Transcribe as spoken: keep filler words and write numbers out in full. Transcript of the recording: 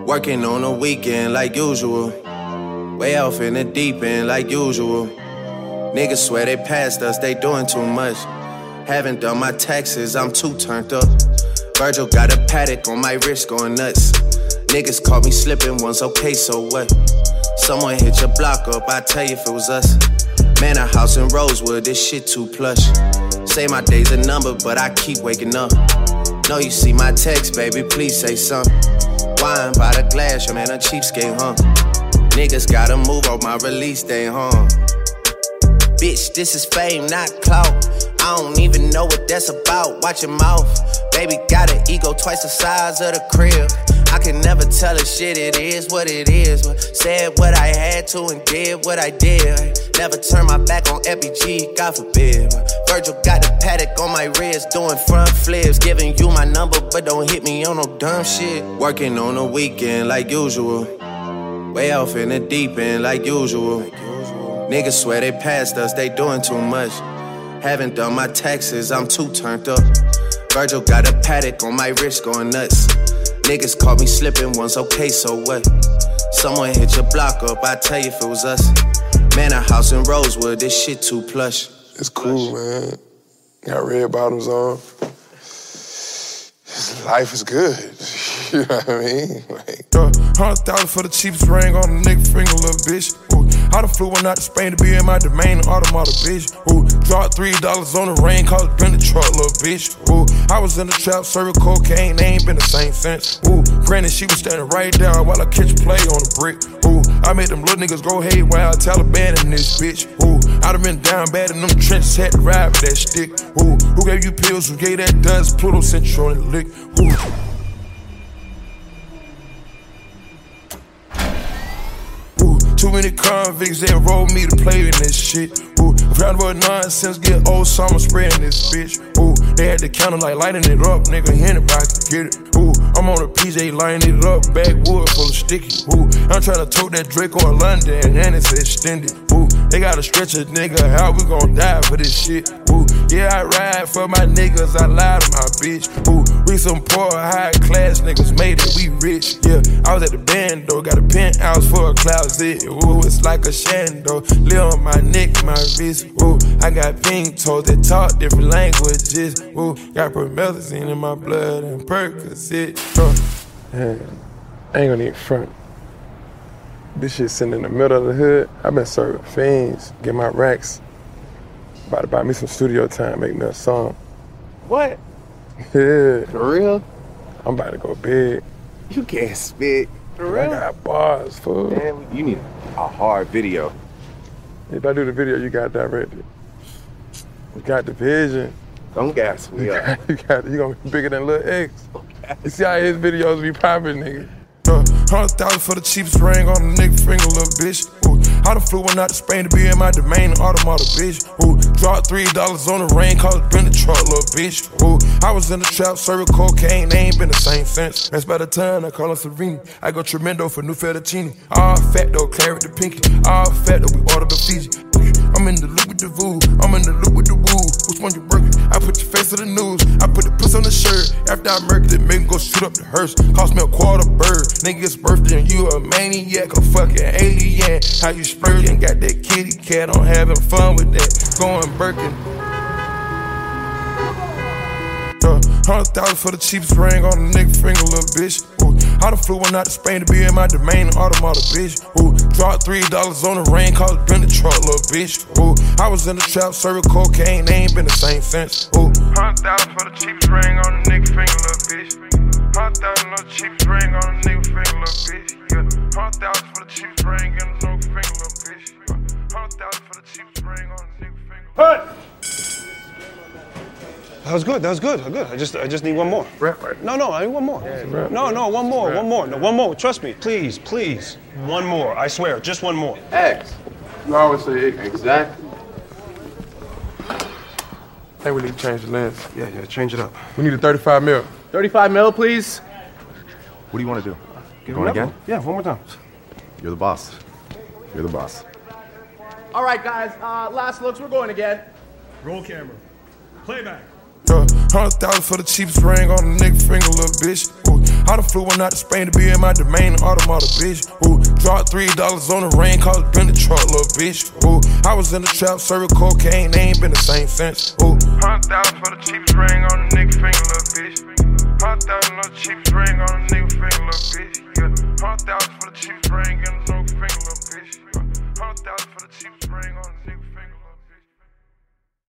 Working on the weekend like usual. Way off in the deep end like usual. Niggas swear they passed us, they doing too much. Haven't done my taxes, I'm too turned up. Virgil got a paddock on my wrist going nuts. Niggas caught me slipping once, okay, so what? Someone hit your block up, I tell you if it was us. Man, a house in Rosewood, this shit too plush. Say my day's a number, but I keep waking up. Know you see my text, baby, please say something. Wine by the glass, your man a cheapskate, huh? Niggas gotta move on my release day, huh? Bitch, this is fame, not clout. I don't even know what that's about, watch your mouth. Baby got an ego twice the size of the crib. I can never tell a shit, it is what it is. But said what I had to and did what I did. Never turn my back on F B G, God forbid. Virgil got the paddock on my wrist, doing front flips. Giving you my number, but don't hit me on no dumb shit. Working on the weekend like usual. Way off in the deep end like usual. Niggas swear they passed us, they doing too much. Haven't done my taxes, I'm too turned up. Virgil got a paddock on my wrist going nuts. Niggas caught me slipping once, okay, so what? Someone hit your block up, I tell you if it was us. Man, a house in Rosewood, this shit too plush. It's cool, man. Got red bottoms on. Life is good. You know what I mean? Like, uh, Hundred thousand for the cheapest ring on a nigga finger, little bitch. Ooh, I done flew one out to Spain to be in my domain, automata, bitch. Ooh, dropped three dollars on the rain, cause it been the truck, little bitch. Ooh, I was in the trap, serving cocaine, they ain't been the same since. Ooh, granted, she was standing right there while I catch play on the brick. Ooh, I made them little niggas go haywire, Taliban in this bitch. Ooh, I done been down bad in them trenches, had to ride with that stick. Ooh, who gave you pills, who gave that dust? Pluto sent you on the lick. Ooh. Too many convicts that rolled me to play in this shit. Ooh, round about nonsense, get old summer spreading this bitch. Ooh, they had the counter like lighting it up, nigga, anybody can get it. Ooh, I'm on a P J lining it up, backwood full of sticky. Ooh, I'm trying to tote that Draco or London, and it's extended. Ooh, they gotta stretch a nigga, how we gon' die for this shit? Ooh, yeah, I ride for my niggas, I lie to my bitch. Ooh, we some poor, high class niggas, made it, we rich. Yeah, I was at the band though, got a penthouse for a closet. Ooh, it's like a shando, live on my neck, my wrist. Ooh, I got pink toes that talk different languages. Ooh, got promethazine in my blood and Percocet. Uh. Man, I ain't gonna even front. This shit sitting in the middle of the hood. I've been serving fiends, get my racks. About to buy me some studio time, make me a song. What? Yeah. For real? I'm about to go big. You can't spit. For real? I got bars, fool. Man, you need a hard video. If I do the video, you got directed. You got the vision. Don't gas me up. You got, you gonna be bigger than Lil X. You see how his videos be popping, nigga. Uh, Hundred thousand for the cheapest ring on a nigga finger, little bitch. Ooh, I done flew one out to Spain to be in my domain, automata, bitch. Ooh, dropped three dollars on the rain, cause it been the truck, little bitch. Ooh, I was in the trap, serving cocaine, they ain't been the same since. That's by the time I call her Serena. I go tremendo for new fettuccine. All fat though, claret the pinky. All fat though, we ordered the Fiji. I'm in the loop with the voo, I'm in the loop with the woo. Which one you working? I put your face in the news. I put the puss on the shirt. After I murked it, make him go shoot up the hearse. Cost me a quarter bird. Nigga's birthday and you a maniac, a fucking alien. How you splurging? Got that kitty cat on, having fun with that. Going Birkin. Uh, Hundred thousand for the cheapest ring on a nigga finger, little bitch. Ooh, I done flew one out to Spain to be in my domain, automata, bitch. Ooh, dropped three dollars on the rain, cause it been the truck, little bitch. Ooh, I was in the trap, serving cocaine, they ain't been the same since. Ooh, hundred thousand for the cheapest ring on a nigga finger, little bitch. Hundred thousand for the cheapest ring on a nigga finger, little bitch. Yeah, hundred thousand for the cheapest ring on a nigga finger, little bitch. Hundred thousand for the cheapest ring on a nigga finger. Hey! That was good. That was good. Good. I just, I just need one more. Rap right. No, no. I need one more. Yeah, no, no. One more. One more. No, one more. Trust me. Please, please. One more. I swear. Just one more. X. You always say X. Exactly. I think we need to change the lens. Yeah, yeah. Change it up. We need a thirty-five mil. thirty-five mil, please. What do you want to do? Give Going another again? one. Yeah, one more time. You're the boss. You're the boss. All right, guys. Uh, last looks. We're going again. Roll camera. Playback. Uh, Hundred thousand for the cheapest ring on a nigga finger, little bitch. Ooh, I done flew one out to Spain to be in my domain, automata, bitch. Ooh, dropped three dollars on the rain, cause it been the truck, little bitch. Ooh, I was in the trap, serving cocaine, they ain't been the same since. Ooh, hundred thousand for the cheapest ring on a nigga finger, little bitch. Hundred thousand for the cheapest ring on a nigga finger, little bitch. Yeah, hundred thousand for the cheapest ring on a